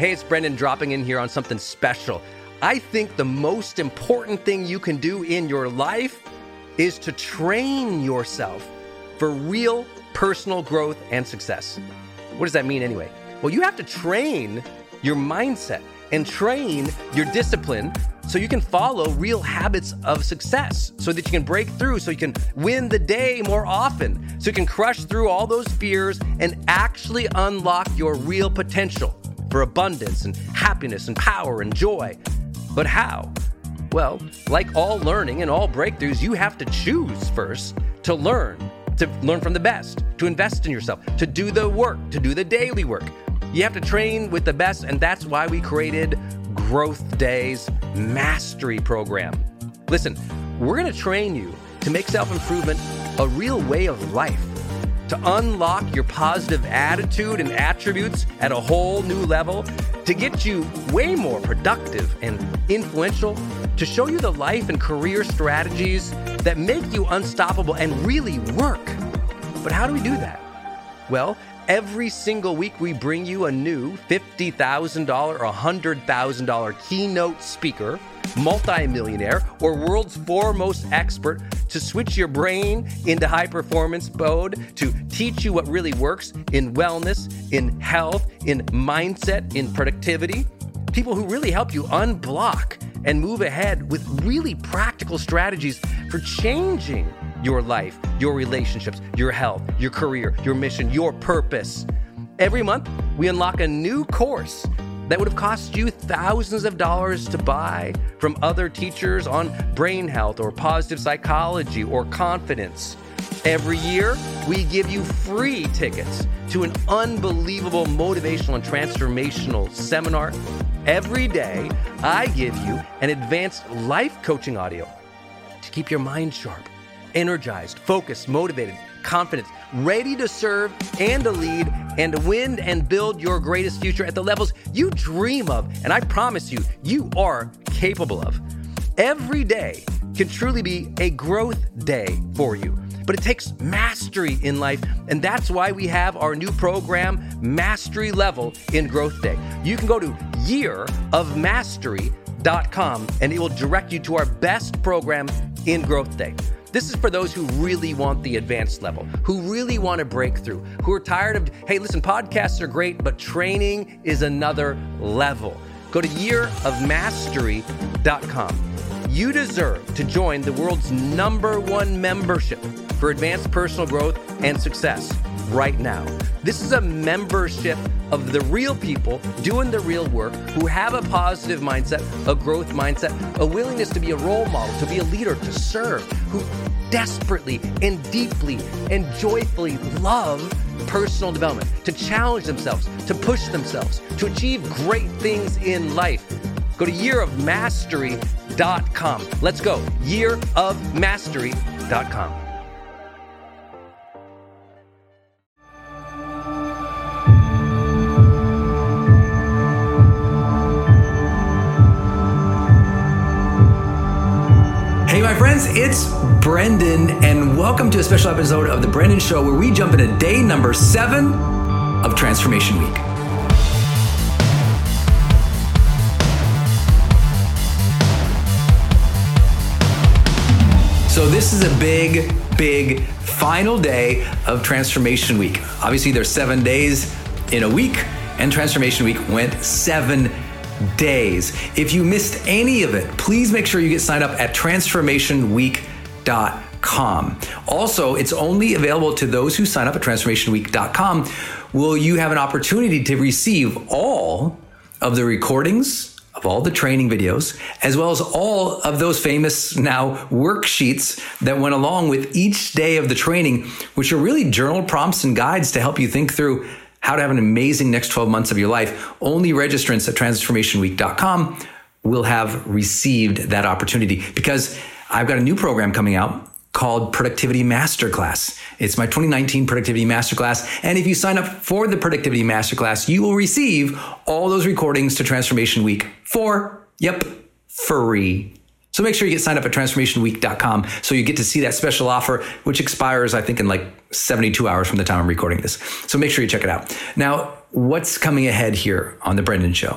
Hey, it's Brendan dropping in here on something special. I think the most important thing you can do in your life is to train yourself for real personal growth and success. What does that mean anyway? Well, you have to train your mindset and train your discipline so you can follow real habits of success, so that you can break through, so you can win the day more often, so you can crush through all those fears and actually unlock your real potential for abundance and happiness and power and joy. But how? Well, like all learning and all breakthroughs, you have to choose first to learn from the best, to invest in yourself, to do the work, to do the daily work. You have to train with the best, and that's why we created Growth Days Mastery Program. Listen, we're going to train you to make self-improvement a real way of life, to unlock your positive attitude and attributes at a whole new level, to get you way more productive and influential, to show you the life and career strategies that make you unstoppable and really work. But how do we do that? Well, every single week we bring you a new $50,000 or $100,000 keynote speaker, multimillionaire, or world's foremost expert to switch your brain into high performance mode, to teach you what really works in wellness, in health, in mindset, in productivity. People who really help you unblock and move ahead with really practical strategies for changing your life, your relationships, your health, your career, your mission, your purpose. Every month, we unlock a new course that would have cost you thousands of dollars to buy from other teachers on brain health or positive psychology or confidence. Every year, we give you free tickets to an unbelievable motivational and transformational seminar. Every day, I give you an advanced life coaching audio to keep your mind sharp, energized, focused, motivated, confident, ready to serve and to lead and to win and build your greatest future at the levels you dream of. And I promise you, you are capable of. Every day can truly be a growth day for you. But it takes mastery in life, and that's why we have our new program, Mastery Level in Growth Day. You can go to yearofmastery.com, and it will direct you to our best program in Growth Day. This is for those who really want the advanced level, who really want to break through, who are tired of, hey, listen, podcasts are great, but training is another level. Go to yearofmastery.com. You deserve to join the world's #1 membership for advanced personal growth and success right now. This is a membership of the real people doing the real work, who have a positive mindset, a growth mindset, a willingness to be a role model, to be a leader, to serve, who desperately and deeply and joyfully love personal development, to challenge themselves, to push themselves, to achieve great things in life. Go to yearofmastery.com. Let's go. yearofmastery.com. Hey, my friends, it's Brendan, and welcome to a special episode of The Brendan Show, where we jump into day number 7 of Transformation Week. So this is a big final day of Transformation Week. Obviously, there's 7 days in a week, and Transformation Week went 7 days. If you missed any of it, please make sure you get signed up at transformationweek.com. Also, it's only available to those who sign up at transformationweek.com. Will you have an opportunity to receive all of the recordings of all the training videos, as well as all of those famous now worksheets that went along with each day of the training, which are really journal prompts and guides to help you think through how to have an amazing next 12 months of your life. Only registrants at transformationweek.com will have received that opportunity, because I've got a new program coming out called Productivity Masterclass. It's my 2019 Productivity Masterclass. And if you sign up for the Productivity Masterclass, you will receive all those recordings to Transformation Week for free. So make sure you get signed up at transformationweek.com so you get to see that special offer, which expires, I think, in like 72 hours from the time I'm recording this. So make sure you check it out. Now, what's coming ahead here on The Brendon Show.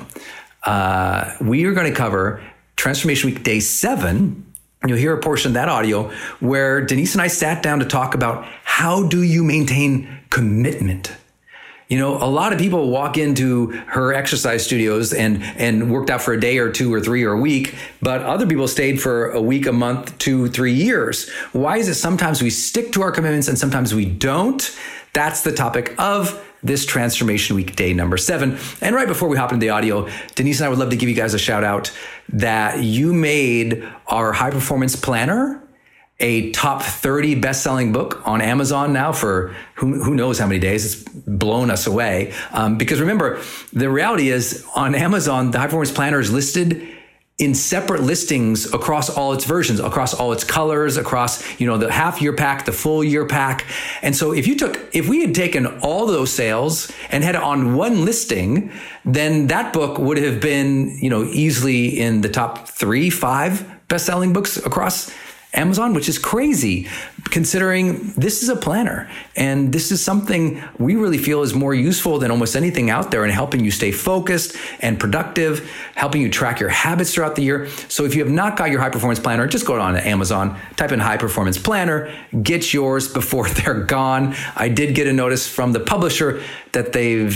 We are going to cover Transformation Week Day 7. You'll hear a portion of that audio where Denise and I sat down to talk about how do you maintain commitment. You know, a lot of people walk into her exercise studios and worked out for a day or 2 or 3 or a week, but other people stayed for a week, a month, 2, 3 years. Why is it sometimes we stick to our commitments and sometimes we don't? That's the topic of this Transformation Week Day number 7. And right before we hop into the audio, Denise and I would love to give you guys a shout out that you made our high performance planner a top 30 best-selling book on Amazon now for who knows how many days. It's blown us away. Because remember, the reality is on Amazon, the High Performance Planner is listed in separate listings across all its versions, across all its colors, across, the half year pack, the full year pack. And so if we had taken all those sales and had it on one listing, then that book would have been, easily in the top 3, 5 best-selling books across Amazon, which is crazy considering this is a planner and this is something we really feel is more useful than almost anything out there in helping you stay focused and productive, helping you track your habits throughout the year. So if you have not got your high performance planner, just go on to Amazon, type in high performance planner, get yours before they're gone. I did get a notice from the publisher that they've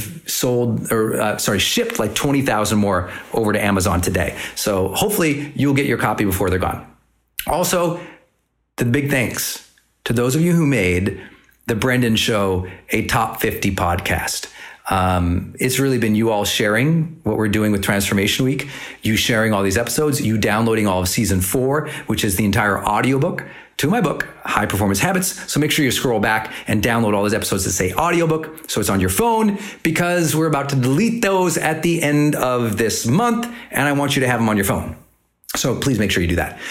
shipped like 20,000 more over to Amazon today. So hopefully you'll get your copy before they're gone. Also, the big thanks to those of you who made The Brendon Show a top 50 podcast. It's really been you all sharing what we're doing with Transformation Week, you sharing all these episodes, you downloading all of season 4, which is the entire audiobook to my book, High Performance Habits. So make sure you scroll back and download all those episodes that say audiobook. So it's on your phone because we're about to delete those at the end of this month. And I want you to have them on your phone. So please make sure you do that.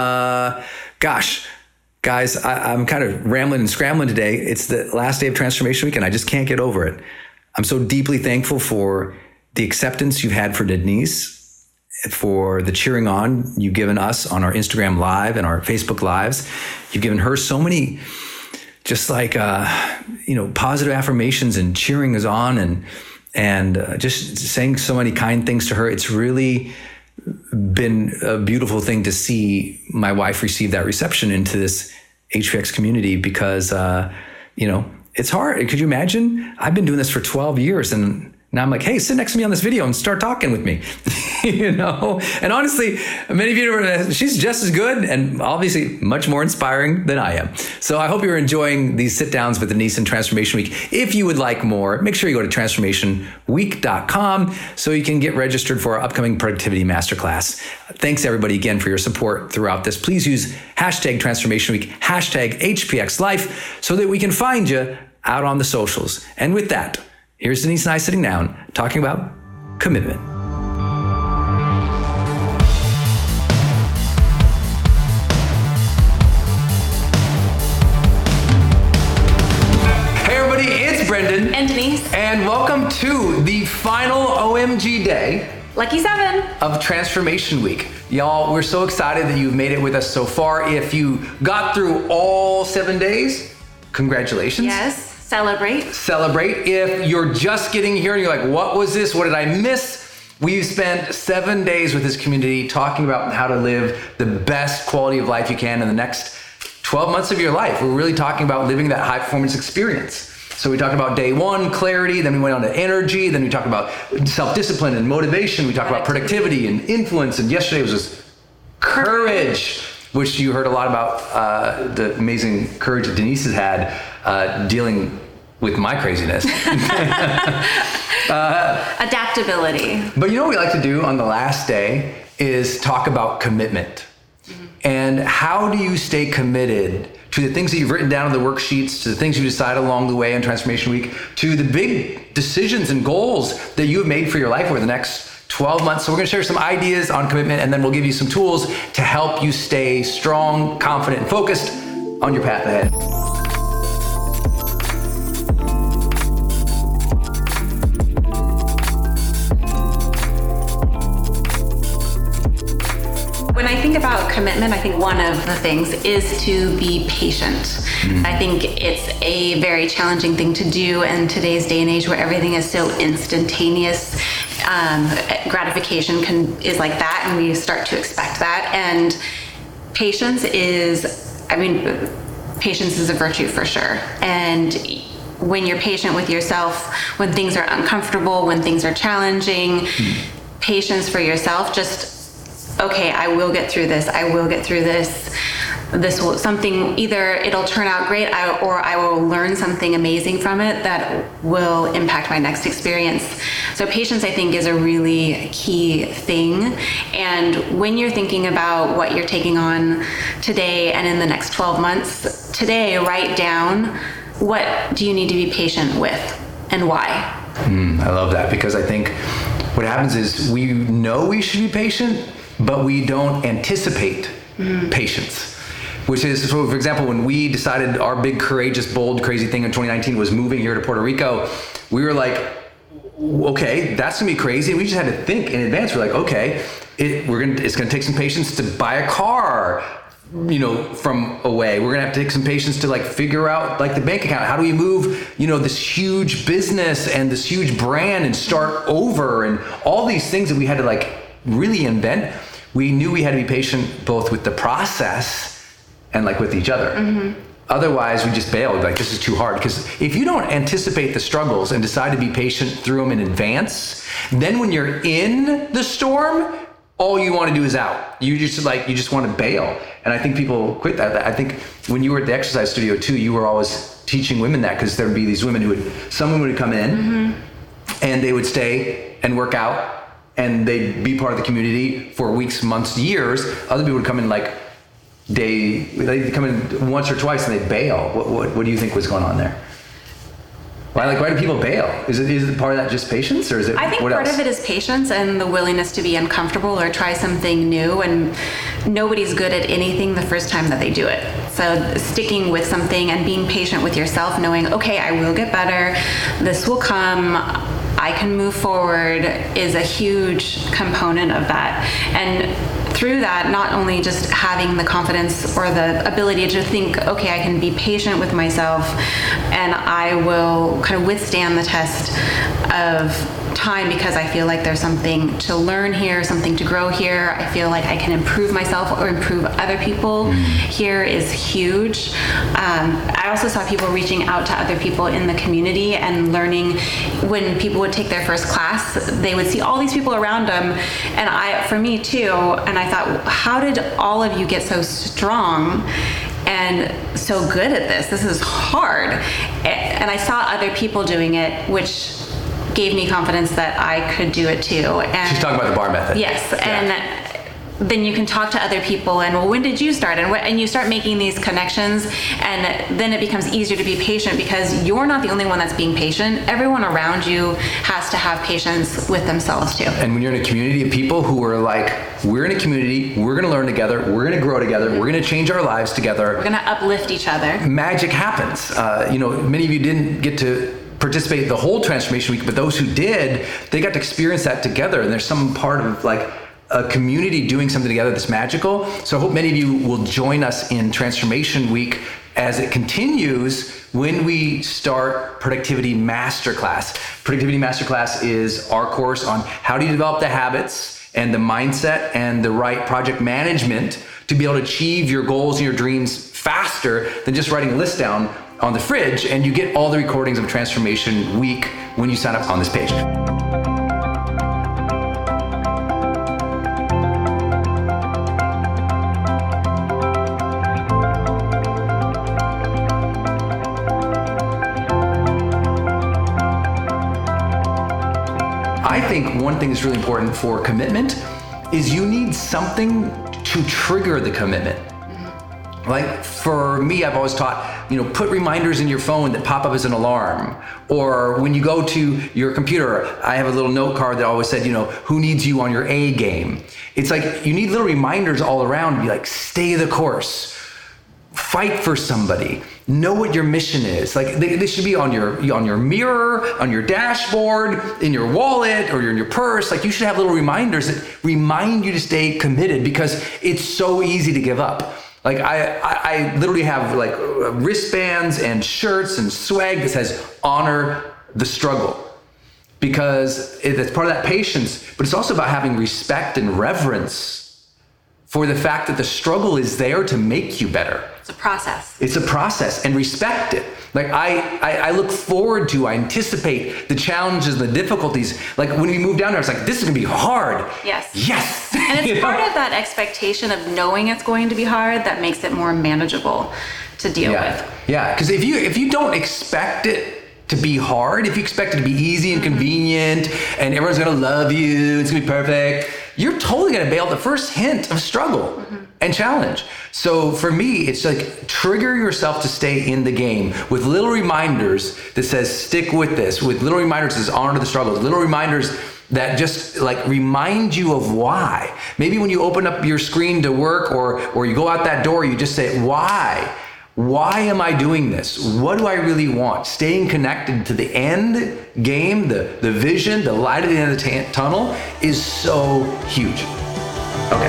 Guys, I'm kind of rambling and scrambling today. It's the last day of Transformation Week and I just can't get over it. I'm so deeply thankful for the acceptance you've had for Denise, for the cheering on you've given us on our Instagram Live and our Facebook Lives. You've given her so many just like, positive affirmations and cheering us on and just saying so many kind things to her. It's really been a beautiful thing to see my wife receive that reception into this HPX community because, it's hard. Could you imagine? I've been doing this for 12 years and now I'm like, hey, sit next to me on this video and start talking with me, And honestly, many of you, she's just as good and obviously much more inspiring than I am. So I hope you're enjoying these sit downs with Denise and Transformation Week. If you would like more, make sure you go to transformationweek.com so you can get registered for our upcoming productivity masterclass. Thanks everybody again for your support throughout this. Please use hashtag Transformation Week, hashtag HPX Life so that we can find you out on the socials. And with that, here's Denise and I sitting down talking about commitment. Hey everybody, it's Brendon. And Denise. And welcome to the final OMG day. Lucky 7. Of Transformation Week. Y'all, we're so excited that you've made it with us so far. If you got through all 7 days, congratulations. Yes. Celebrate. If you're just getting here and you're like, what was this? What did I miss? We've spent 7 days with this community talking about how to live the best quality of life you can in the next 12 months of your life. We're really talking about living that high performance experience. So we talked about day 1, clarity, then we went on to energy, then we talked about self-discipline and motivation. We talked about productivity and influence. And yesterday was just courage, which you heard a lot about the amazing courage that Denise has had dealing with my craziness. Adaptability. But you know what we like to do on the last day is talk about commitment. Mm-hmm. And how do you stay committed to the things that you've written down in the worksheets, to the things you decide along the way in Transformation Week, to the big decisions and goals that you have made for your life over the next 12 months. So we're going to share some ideas on commitment, and then we'll give you some tools to help you stay strong, confident, and focused on your path ahead. When I think about commitment, I think one of the things is to be patient. I think it's a very challenging thing to do in today's day and age where everything is so instantaneous. Gratification is like that, and we start to expect that. And patience is a virtue for sure. And when you're patient with yourself, when things are uncomfortable, when things are challenging, patience for yourself, just, okay, I will get through this. I will get through this. This will either it'll turn out great or I will learn something amazing from it that will impact my next experience. So patience, I think, is a really key thing. And when you're thinking about what you're taking on today and in the next 12 months, today, write down, what do you need to be patient with and why? I love that, because I think what happens is we know we should be patient, but we don't anticipate patience. Which is, so for example, when we decided our big, courageous, bold, crazy thing in 2019 was moving here to Puerto Rico, we were like, okay, that's gonna be crazy. And we just had to think in advance. We're like, okay, it's gonna take some patience to buy a car, from away. We're gonna have to take some patience to figure out the bank account. How do we move, this huge business and this huge brand and start over, and all these things that we had to really invent. We knew we had to be patient both with the process and with each other. Otherwise, we just bailed. This is too hard. Because if you don't anticipate the struggles and decide to be patient through them in advance, then when you're in the storm, all you want to do is out. You just want to bail. And I think people quit that. I think when you were at the exercise studio too, you were always teaching women that, because there would be these women some women would come in and they would stay and work out and they'd be part of the community for weeks, months, years. Other people would come in they'd come in once or twice and they'd bail. What do you think was going on there? Why do people bail? Is it part of that just patience, or is it? I think part of it is patience and the willingness to be uncomfortable or try something new. And nobody's good at anything the first time that they do it. So sticking with something and being patient with yourself, knowing, okay, I will get better. This will come. I can move forward is a huge component of that. And through that, not only just having the confidence or the ability to think, okay, I can be patient with myself and I will kind of withstand the test of time because I feel like there's something to learn here, something to grow here. I feel like I can improve myself or improve other people here is huge. I also saw people reaching out to other people in the community and learning. When people would take their first class, they would see all these people around them, and for me too, and I thought, how did all of you get so strong and so good at this? This is hard. And I saw other people doing it, which gave me confidence that I could do it too. And she's talking about the bar method. Yes, yeah. And then you can talk to other people and, well, when did you start? And you start making these connections, and then it becomes easier to be patient because you're not the only one that's being patient. Everyone around you has to have patience with themselves too. And when you're in a community of people who are we're in a community, we're gonna learn together, we're gonna grow together, we're gonna change our lives together. We're gonna uplift each other. Magic happens. Many of you didn't get to participate the whole transformation week, but those who did, they got to experience that together. And there's some part of a community doing something together that's magical. So I hope many of you will join us in Transformation Week as it continues when we start Productivity Masterclass. Productivity Masterclass is our course on how do you develop the habits and the mindset and the right project management to be able to achieve your goals and your dreams faster than just writing a list down on the fridge. And you get all the recordings of Transformation Week when you sign up on this page. I think one thing that's really important for commitment is you need something to trigger the commitment. Like for me, I've always taught, put reminders in your phone that pop up as an alarm. Or when you go to your computer, I have a little note card that always said, who needs you on your A game? It's like you need little reminders all around to be like, stay the course. fight for somebody. Know what your mission is. Like they should be on your mirror, on your dashboard, in your wallet, or in your purse. Like you should have little reminders that remind you to stay committed, because it's so easy to give up. Like I literally have like wristbands and shirts and swag that says honor the struggle, because it's part of that patience, but it's also about having respect and reverence for the fact that the struggle is there to make you better. It's a process. It's a process, and respect it. Like I look forward to, I anticipate the challenges, the difficulties. Like when we moved down there, it's like, this is gonna be hard. Yes. Yes. And it's part of that expectation of knowing it's going to be hard that makes it more manageable to deal with. Yeah, because if you don't expect it to be hard, if you expect it to be easy and convenient and everyone's gonna love you, it's gonna be perfect, you're totally gonna bail at the first hint of struggle and challenge. So for me, it's like trigger yourself to stay in the game with little reminders that says stick with this, with little reminders that says honor the struggle, little reminders that just like remind you of why. Maybe when you open up your screen to work or you go out that door, you just say, why? Why am I doing this? What do I really want? Staying connected to the end game, the vision, the light at the end of the tunnel is so huge. Okay.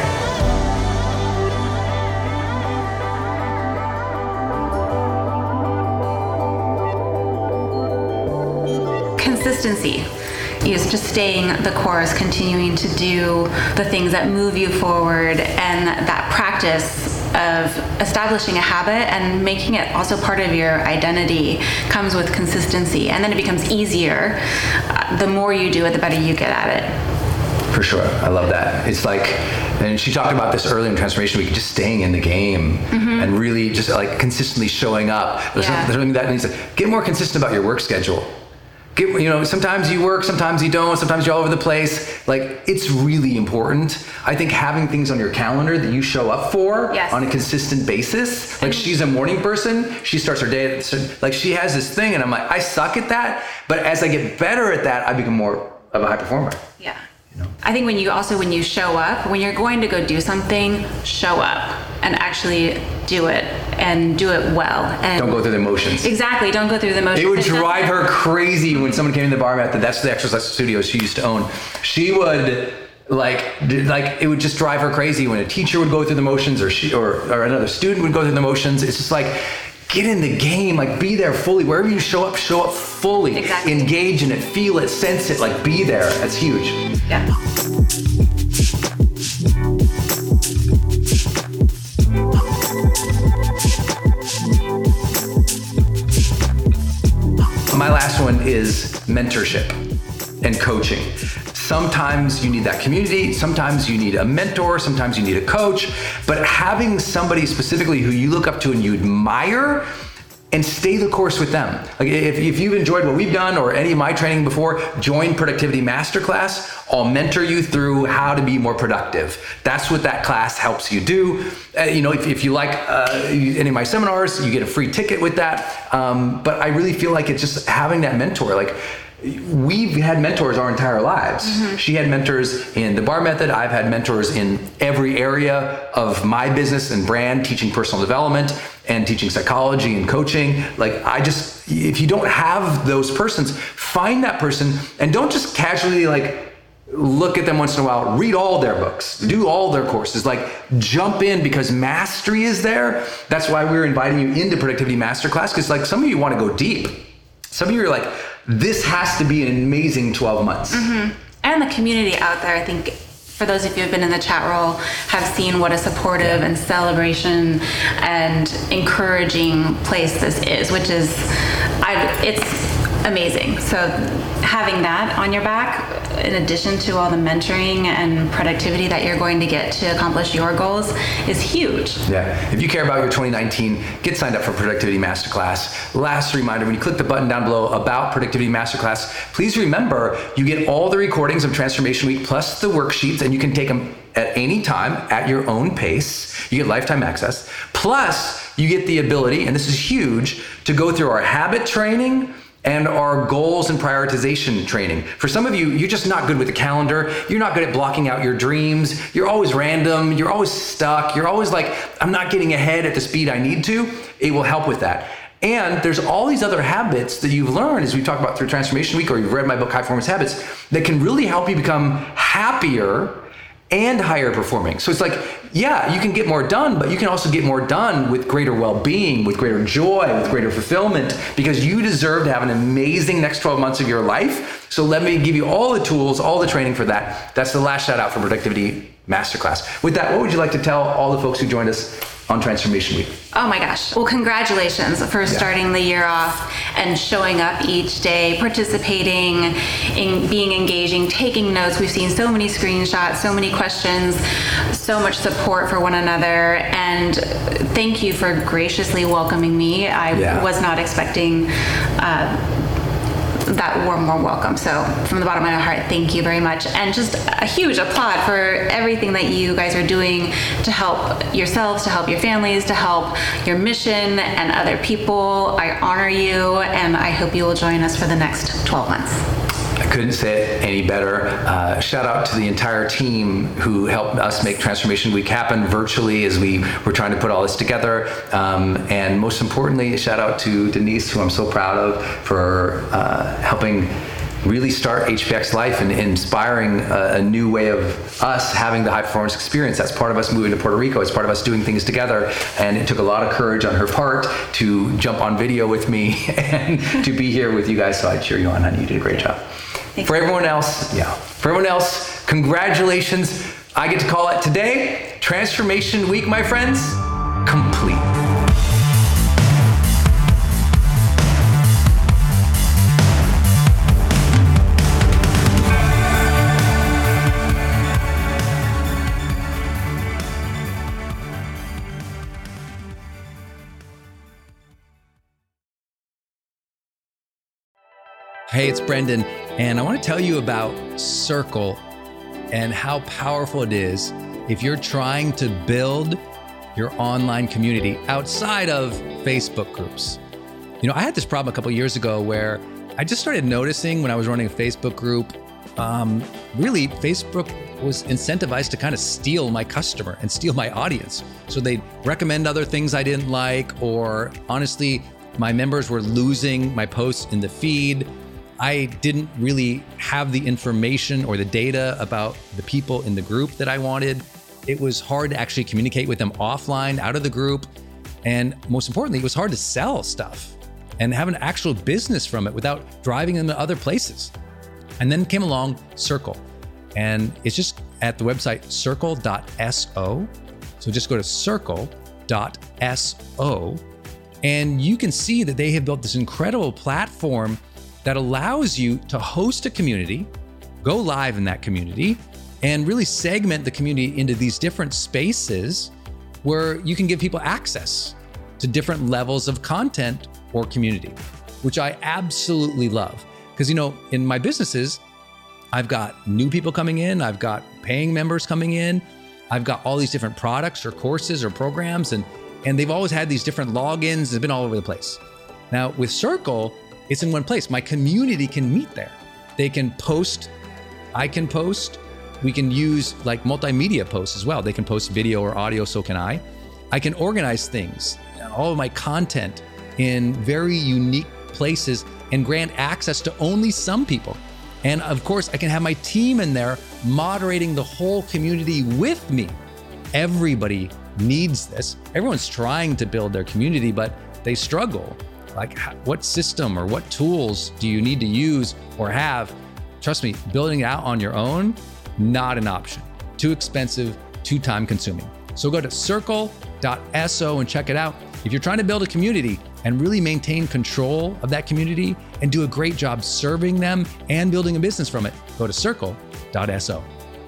Consistency is just staying the course, continuing to do the things that move you forward, and that practice of establishing a habit and making it also part of your identity comes with consistency, and then it becomes easier. The more you do it, the better you get at it. For sure. I love that. It's like, and she talked about this earlier in Transformation Week, just staying in the game and really just like consistently showing up. Something that means get more consistent about your work schedule. Sometimes you work, sometimes you don't, sometimes you're all over the place. Like, it's really important. I think having things on your calendar that you show up for on a consistent basis. Like, she's a morning person. She starts her day, like she has this thing, and I'm like, I suck at that. But as I get better at that, I become more of a high performer. Yeah. I think when you show up, when you're going to go do something, show up and actually do it and do it well. And don't go through the motions. Exactly. Don't go through the motions. It would drive her crazy when someone came in the bar method. That's the exercise studio she used to own. She would like it would just drive her crazy when a teacher would go through the motions or another student would go through the motions. It's just like, get in the game, like be there fully. Wherever you show up fully. Exactly. Engage in it, feel it, sense it, like be there. That's huge. Yeah. My last one is mentorship and coaching. Sometimes you need that community, sometimes you need a mentor, sometimes you need a coach, but having somebody specifically who you look up to and you admire and stay the course with them. Like if you've enjoyed what we've done or any of my training before, join Productivity Masterclass. I'll mentor you through how to be more productive. That's what that class helps you do. If you like any of my seminars, you get a free ticket with that. But I really feel like it's just having that mentor. Like, we've had mentors our entire lives. She had mentors in the bar method. I've had mentors in every area of my business and brand, teaching personal development and teaching psychology and coaching. Like, if you don't have those persons, find that person and don't just casually look at them once in a while, read all their books, do all their courses, jump in, because mastery is there. That's why we're inviting you into Productivity Masterclass, because some of you want to go deep. Some of you are like, this has to be an amazing 12 months. And the community out there, I think, for those of you who have been in the chat role, have seen what a supportive and celebration and encouraging place this is, which is, it's amazing. So having that on your back, in addition to all the mentoring and productivity that you're going to get to accomplish your goals, is huge. Yeah. If you care about your 2019, get signed up for Productivity Masterclass. Last reminder, when you click the button down below about Productivity Masterclass, please remember you get all the recordings of Transformation Week plus the worksheets, and you can take them at any time at your own pace. You get lifetime access. Plus, you get the ability, and this is huge, to go through our habit training and our goals and prioritization training. For some of you, you're just not good with the calendar. You're not good at blocking out your dreams. You're always random. You're always stuck. You're always like, I'm not getting ahead at the speed I need to. It will help with that. And there's all these other habits that you've learned, as we talked about through Transformation Week, or you've read my book, High Performance Habits, that can really help you become happier and higher performing. So it's like, yeah, you can get more done, but you can also get more done with greater well-being, with greater joy, with greater fulfillment, because you deserve to have an amazing next 12 months of your life. So let me give you all the tools, all the training for that. That's the last shout out for Productivity Masterclass. With that, what would you like to tell all the folks who joined us on Transformation Week? Oh my gosh. Well, congratulations for starting the year off and showing up each day, participating, in being engaging, taking notes. We've seen so many screenshots, so many questions, so much support for one another. And thank you for graciously welcoming me. I was not expecting that warm welcome. So from the bottom of my heart, thank you very much. And just a huge applaud for everything that you guys are doing to help yourselves, to help your families, to help your mission and other people. I honor you, and I hope you will join us for the next 12 months. I couldn't say it any better. Shout out to the entire team who helped us make Transformation Week happen virtually as we were trying to put all this together. And most importantly, shout out to Denise, who I'm so proud of, for helping really start HPX Life and inspiring a new way of us having the high performance experience. That's part of us moving to Puerto Rico. It's part of us doing things together. And it took a lot of courage on her part to jump on video with me and to be here with you guys. So I cheer you on, honey. You did a great job. For everyone else, congratulations. I get to call it today, Transformation Week, my friends, complete. Hey, it's Brendan, and I want to tell you about Circle and how powerful it is if you're trying to build your online community outside of Facebook groups. You know, I had this problem a couple years ago where I just started noticing when I was running a Facebook group, really Facebook was incentivized to kind of steal my customer and steal my audience. So they'd recommend other things I didn't like, or honestly, my members were losing my posts in the feed. I didn't really have the information or the data about the people in the group that I wanted. It was hard to actually communicate with them offline, out of the group. And most importantly, it was hard to sell stuff and have an actual business from it without driving them to other places. And then came along Circle. And it's just at the website circle.so. So just go to circle.so. And you can see that they have built this incredible platform that allows you to host a community, go live in that community, and really segment the community into these different spaces where you can give people access to different levels of content or community, which I absolutely love. Because, you know, in my businesses, I've got new people coming in, I've got paying members coming in, I've got all these different products or courses or programs, and they've always had these different logins. They've been all over the place. Now with Circle, it's in one place. My community can meet there. They can post, I can post. We can use like multimedia posts as well. They can post video or audio, so can I. I can organize things, all of my content in very unique places and grant access to only some people. And of course, I can have my team in there moderating the whole community with me. Everybody needs this. Everyone's trying to build their community, but they struggle. Like, what system or what tools do you need to use or have? Trust me, building it out on your own, not an option. Too expensive, too time consuming. So go to circle.so and check it out. If you're trying to build a community and really maintain control of that community and do a great job serving them and building a business from it, go to circle.so.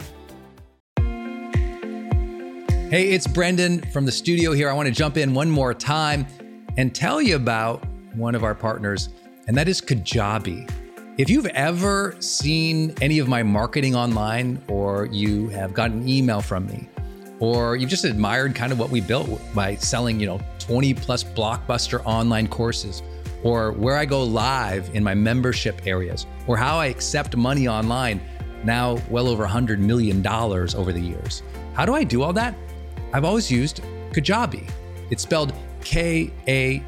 Hey, it's Brendan from the studio here. I want to jump in one more time and tell you about one of our partners, and that is Kajabi. If you've ever seen any of my marketing online, or you have gotten an email from me, or you've just admired kind of what we built by selling, 20 plus blockbuster online courses, or where I go live in my membership areas, or how I accept money online, now well over $100 million over the years. How do I do all that? I've always used Kajabi. It's spelled Kajabi.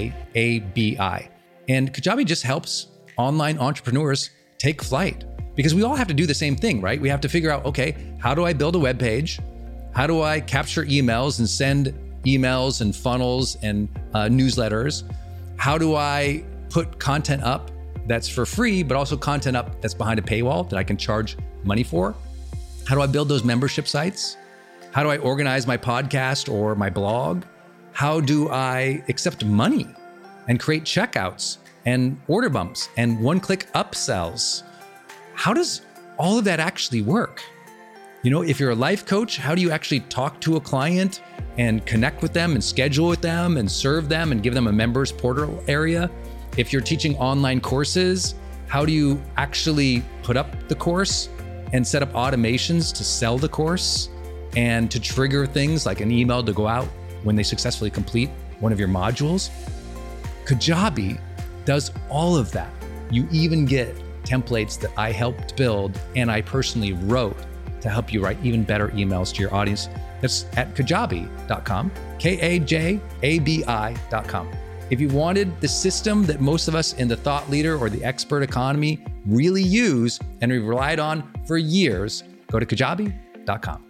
And Kajabi just helps online entrepreneurs take flight, because we all have to do the same thing, right? We have to figure out, okay, how do I build a web page? How do I capture emails and send emails and funnels and newsletters? How do I put content up that's for free, but also content up that's behind a paywall that I can charge money for? How do I build those membership sites? How do I organize my podcast or my blog? How do I accept money and create checkouts and order bumps and one-click upsells? How does all of that actually work? You know, if you're a life coach, how do you actually talk to a client and connect with them and schedule with them and serve them and give them a members portal area? If you're teaching online courses, how do you actually put up the course and set up automations to sell the course and to trigger things like an email to go out when they successfully complete one of your modules? Kajabi does all of that. You even get templates that I helped build and I personally wrote to help you write even better emails to your audience. That's at kajabi.com, Kajabi.com. If you wanted the system that most of us in the thought leader or the expert economy really use and we've relied on for years, go to kajabi.com.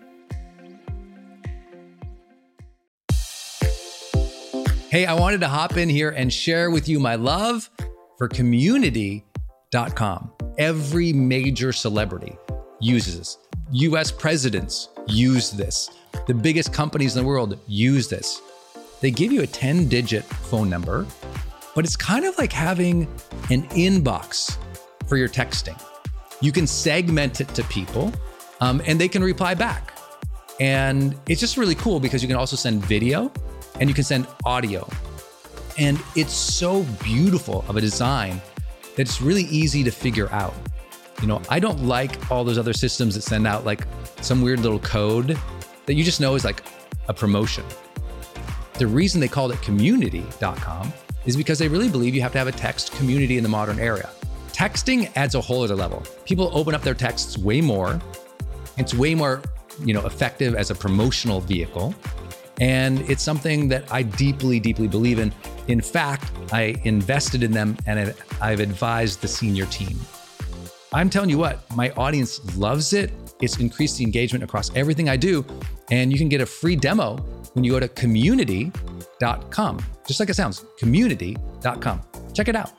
Hey, I wanted to hop in here and share with you my love for community.com. Every major celebrity uses this. US presidents use this. The biggest companies in the world use this. They give you a 10-digit phone number, but it's kind of like having an inbox for your texting. You can segment it to people, and they can reply back. And it's just really cool because you can also send video and you can send audio. And it's so beautiful of a design that it's really easy to figure out. You know, I don't like all those other systems that send out like some weird little code that you just know is like a promotion. The reason they called it community.com is because they really believe you have to have a text community in the modern era. Texting adds a whole other level. People open up their texts way more. It's way more, effective as a promotional vehicle. And it's something that I deeply, deeply believe in. In fact, I invested in them and I've advised the senior team. I'm telling you what, my audience loves it. It's increased the engagement across everything I do. And you can get a free demo when you go to community.com. Just like it sounds, community.com. Check it out.